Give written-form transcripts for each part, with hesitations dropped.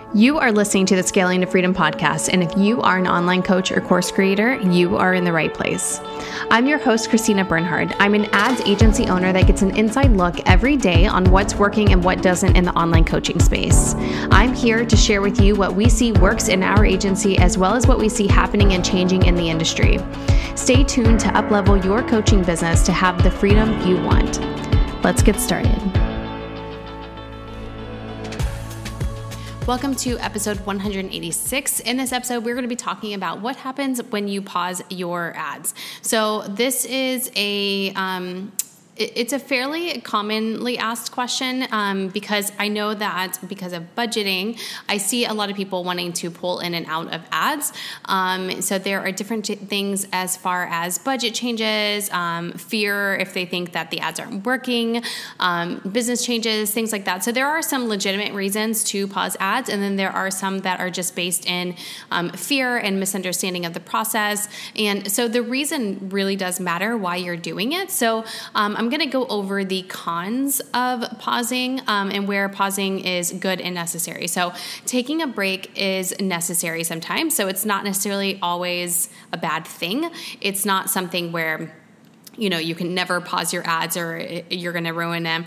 You are listening to the Scaling to Freedom podcast, and if you are an online coach or course creator, you are in the right place. I'm your host, Christina Bernhard. I'm an ads agency owner that gets an inside look every day on what's working and what doesn't in the online coaching space. I'm here to share with you what we see works in our agency, as well as what we see happening and changing in the industry. Stay tuned to uplevel your coaching business to have the freedom you want. Let's get started. Welcome to episode 186. In this episode, we're going to be talking about what happens when you pause your ads. So this is it's a fairly commonly asked question because I know that because of budgeting, I see a lot of people wanting to pull in and out of ads. So there are different things as far as budget changes, fear if they think that the ads aren't working, business changes, things like that. So there are some legitimate reasons to pause ads, and then there are some that are just based in fear and misunderstanding of the process. And so the reason really does matter why you're doing it. So I'm going to go over the cons of pausing and where pausing is good and necessary. So taking a break is necessary sometimes. So it's not necessarily always a bad thing. It's not something where you can never pause your ads or you're going to ruin them.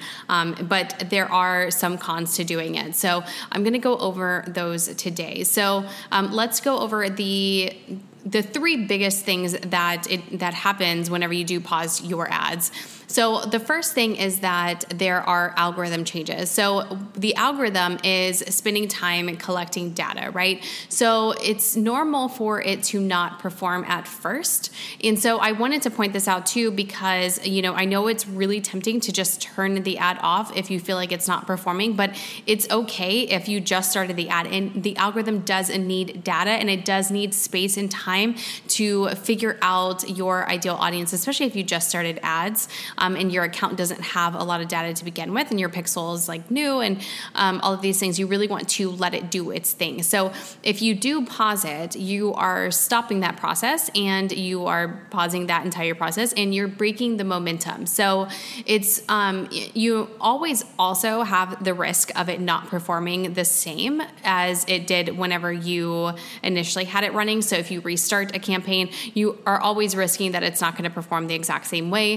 But there are some cons to doing it. So I'm going to go over those today. So let's go over the three biggest things that happens whenever you do pause your ads. So the first thing is that there are algorithm changes. So the algorithm is spending time collecting data, right? So it's normal for it to not perform at first. And so I wanted to point this out too, because, I know it's really tempting to just turn the ad off if you feel like it's not performing, but it's okay if you just started the ad, and the algorithm does need data, and it does need space and time to figure out your ideal audience, especially if you just started ads. And your account doesn't have a lot of data to begin with, and your pixel is new, and all of these things, you really want to let it do its thing. So if you do pause it, you are stopping that process, and you are pausing that entire process, and you're breaking the momentum. So it's you always also have the risk of it not performing the same as it did whenever you initially had it running. So if you restart a campaign, you are always risking that it's not going to perform the exact same way.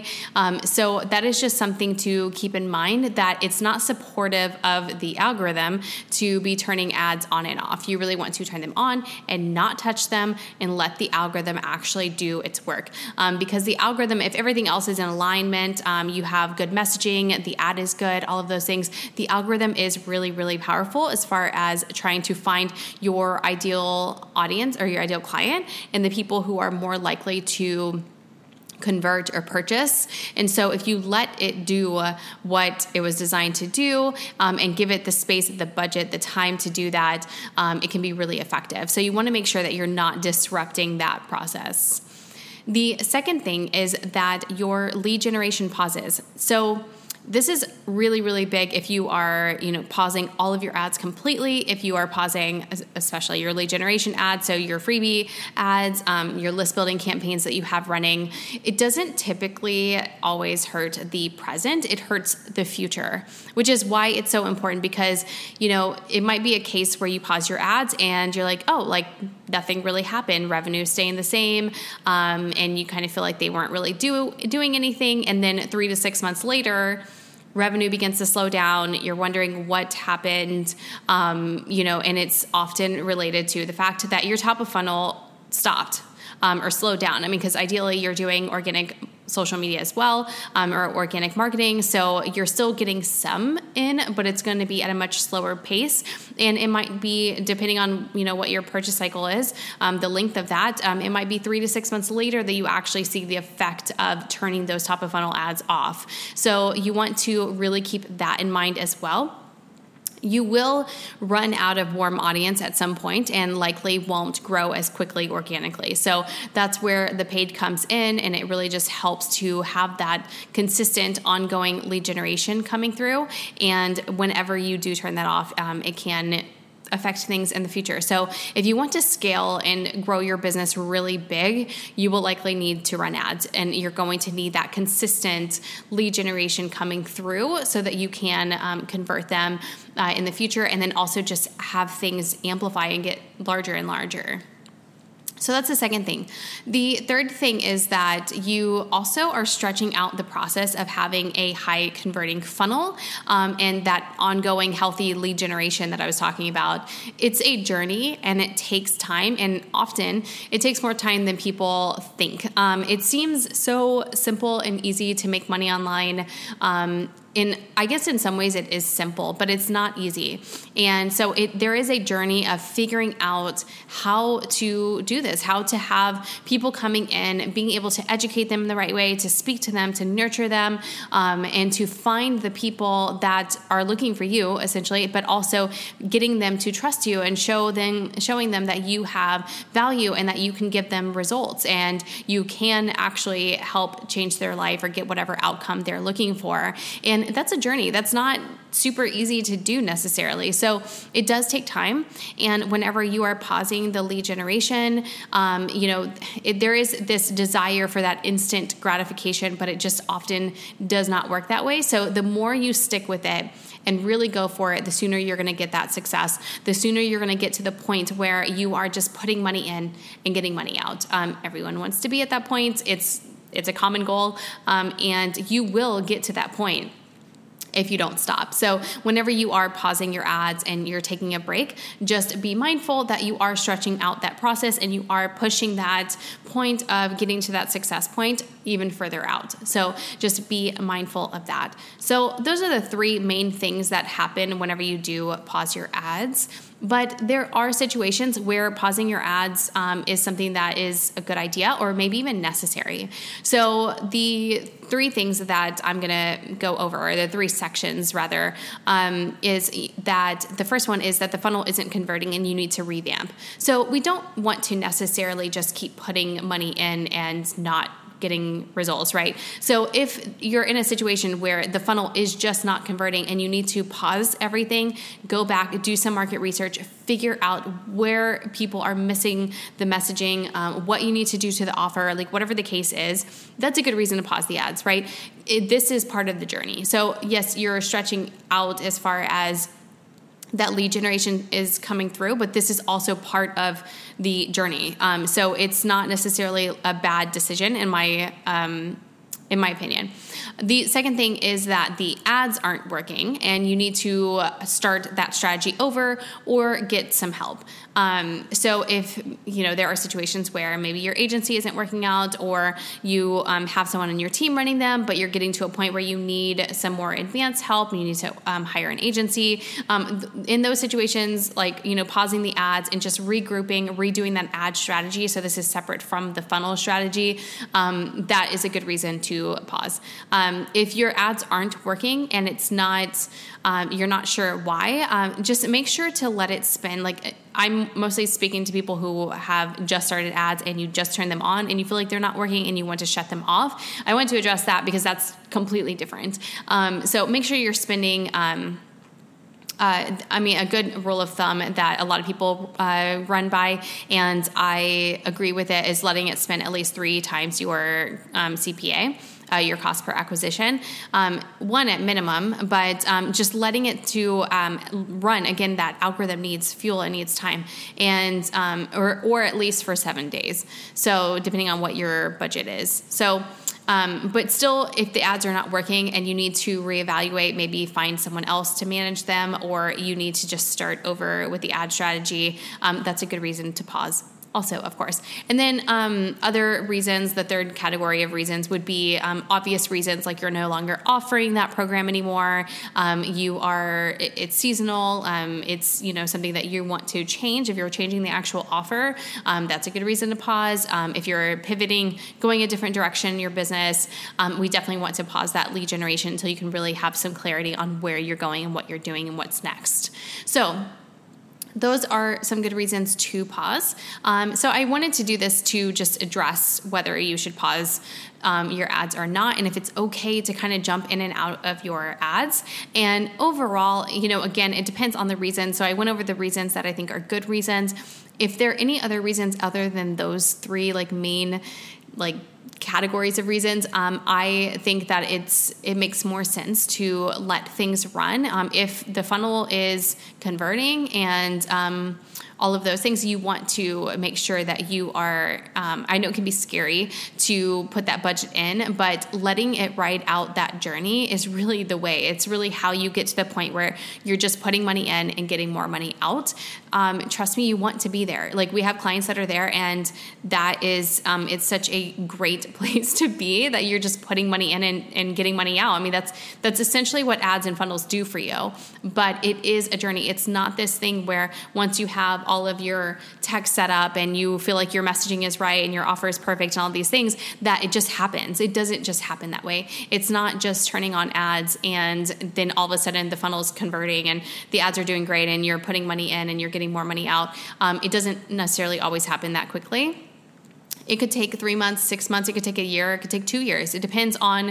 So that is just something to keep in mind, that it's not supportive of the algorithm to be turning ads on and off. You really want to turn them on and not touch them and let the algorithm actually do its work. Because the algorithm, if everything else is in alignment, you have good messaging, the ad is good, all of those things, the algorithm is really, really powerful as far as trying to find your ideal audience or your ideal client and the people who are more likely to convert or purchase. And so if you let it do what it was designed to do and give it the space, the budget, the time to do that, it can be really effective. So you want to make sure that you're not disrupting that process. The second thing is that your lead generation pauses. So this is really, really big if you are, pausing all of your ads completely, if you are pausing especially your lead generation ads, so your freebie ads, your list building campaigns that you have running. It doesn't typically always hurt the present, it hurts the future, which is why it's so important, because, it might be a case where you pause your ads and you're like, nothing really happened, revenue staying the same, and you kind of feel like they weren't really doing anything. And then 3 to 6 months later, revenue begins to slow down. You're wondering what happened, and it's often related to the fact that your top of funnel stopped or slowed down. Because ideally you're doing organic social media as well, or organic marketing. So you're still getting some in, but it's going to be at a much slower pace. And it might be, depending on, what your purchase cycle is, the length of that, it might be 3 to 6 months later that you actually see the effect of turning those top of funnel ads off. So you want to really keep that in mind as well. You will run out of warm audience at some point and likely won't grow as quickly organically. So that's where the paid comes in, and it really just helps to have that consistent ongoing lead generation coming through. And whenever you do turn that off, it can affect things in the future. So if you want to scale and grow your business really big, you will likely need to run ads, and you're going to need that consistent lead generation coming through so that you can convert them in the future, and then also just have things amplify and get larger and larger. So that's the second thing. The third thing is that you also are stretching out the process of having a high converting funnel, and that ongoing healthy lead generation that I was talking about. It's a journey and it takes time, and often it takes more time than people think. It seems so simple and easy to make money online. I guess in some ways it is simple, but it's not easy. And so there is a journey of figuring out how to do this, how to have people coming in, being able to educate them in the right way, to speak to them, to nurture them, and to find the people that are looking for you, essentially, but also getting them to trust you and showing them that you have value and that you can give them results and you can actually help change their life or get whatever outcome they're looking for. And that's a journey. That's not super easy to do necessarily. So it does take time. And whenever you are pausing the lead generation, there is this desire for that instant gratification, but it just often does not work that way. So the more you stick with it and really go for it, the sooner you're going to get that success. The sooner you're going to get to the point where you are just putting money in and getting money out. Everyone wants to be at that point. It's a common goal, and you will get to that point if you don't stop. So whenever you are pausing your ads and you're taking a break, just be mindful that you are stretching out that process and you are pushing that point of getting to that success point even further out. So just be mindful of that. So those are the three main things that happen whenever you do pause your ads. But there are situations where pausing your ads is something that is a good idea or maybe even necessary. So the three things that I'm going to go over, or the three sections rather, is that the first one is that the funnel isn't converting and you need to revamp. So we don't want to necessarily just keep putting money in and not getting results, right? So if you're in a situation where the funnel is just not converting and you need to pause everything, go back, do some market research, figure out where people are missing the messaging, what you need to do to the offer, like whatever the case is, that's a good reason to pause the ads, right? This is part of the journey. So yes, you're stretching out as far as that lead generation is coming through, but this is also part of the journey. So it's not necessarily a bad decision in my opinion. The second thing is that the ads aren't working and you need to start that strategy over or get some help. So if, there are situations where maybe your agency isn't working out or you have someone on your team running them, but you're getting to a point where you need some more advanced help and you need to hire an agency. In those situations, like, pausing the ads and just regrouping, redoing that ad strategy. So this is separate from the funnel strategy. That is a good reason to pause. If your ads aren't working and it's not, you're not sure why, just make sure to let it spin. Like, I'm mostly speaking to people who have just started ads and you just turn them on and you feel like they're not working and you want to shut them off. I want to address that because that's completely different. So make sure you're spending, a good rule of thumb that a lot of people run by, and I agree with it, is letting it spend at least 3 times your CPA. Your cost per acquisition, one at minimum, but just letting it to run. Again, that algorithm needs fuel, it needs time, and or at least for 7 days. So depending on what your budget is. So, but still, if the ads are not working and you need to reevaluate, maybe find someone else to manage them, or you need to just start over with the ad strategy, that's a good reason to pause. Also, of course. And then other reasons, the third category of reasons would be obvious reasons, like you're no longer offering that program anymore. It's seasonal. It's, something that you want to change. If you're changing the actual offer, that's a good reason to pause. If you're pivoting, going a different direction in your business, we definitely want to pause that lead generation until you can really have some clarity on where you're going and what you're doing and what's next. So those are some good reasons to pause. So I wanted to do this to just address whether you should pause your ads or not, and if it's okay to kind of jump in and out of your ads. And overall, again, it depends on the reason. So I went over the reasons that I think are good reasons. If there are any other reasons other than those three main categories of reasons, I think that it makes more sense to let things run. If the funnel is converting and all of those things, you want to make sure that you are, I know it can be scary to put that budget in, but letting it ride out that journey is really the way. It's really how you get to the point where you're just putting money in and getting more money out. Trust me, you want to be there. We have clients that are there, and that is, it's such a great place to be, that you're just putting money in and getting money out. I mean, that's essentially what ads and funnels do for you, but it is a journey. It's not this thing where once you have all of your tech set up and you feel like your messaging is right and your offer is perfect and all these things, that it just happens. It doesn't just happen that way. It's not just turning on ads and then all of a sudden the funnel's converting and the ads are doing great and you're putting money in and you're getting more money out. It doesn't necessarily always happen that quickly. It could take 3 months, 6 months. It could take a year. It could take 2 years. It depends on,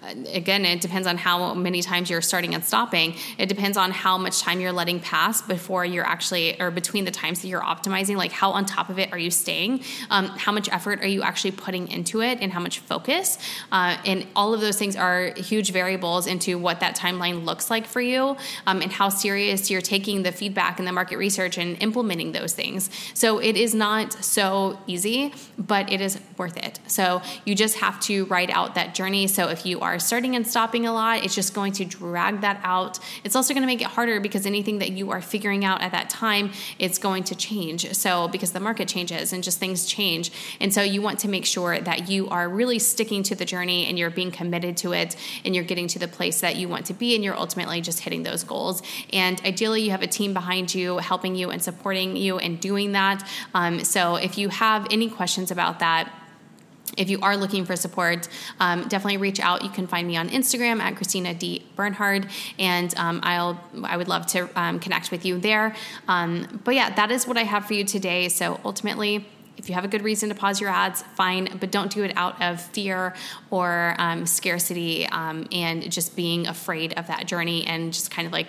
it depends on how many times you're starting and stopping. It depends on how much time you're letting pass before you're actually, or between the times that you're optimizing, how on top of it are you staying? How much effort are you actually putting into it and how much focus? And all of those things are huge variables into what that timeline looks like for you, and how serious you're taking the feedback and the market research and implementing those things. So it is not so easy, but it is worth it. So you just have to ride out that journey. So if you are starting and stopping a lot, it's just going to drag that out. It's also going to make it harder because anything that you are figuring out at that time, it's going to change. So because the market changes and just things change. And so you want to make sure that you are really sticking to the journey and you're being committed to it and you're getting to the place that you want to be and you're ultimately just hitting those goals. And ideally you have a team behind you helping you and supporting you and doing that. So if you have any questions about that, if you are looking for support, definitely reach out. You can find me on Instagram at Christina D. Bernhard, and I would love to connect with you there. But yeah, that is what I have for you today. So ultimately, if you have a good reason to pause your ads, fine, but don't do it out of fear or scarcity and just being afraid of that journey and just kind of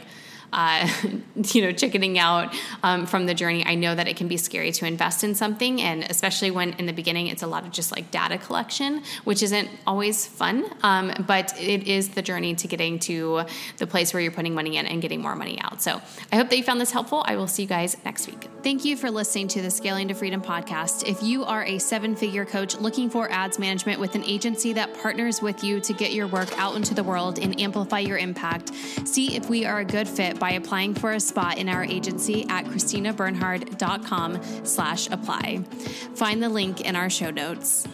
chickening out from the journey. I know that it can be scary to invest in something, and especially when in the beginning it's a lot of just data collection, which isn't always fun, but it is the journey to getting to the place where you're putting money in and getting more money out. So I hope that you found this helpful. I will see you guys next week. Thank you for listening to the Scaling to Freedom podcast. If you are a 7-figure coach looking for ads management with an agency that partners with you to get your work out into the world and amplify your impact, see if we are a good fit by applying for a spot in our agency at christinabernhard.com/apply. Find the link in our show notes.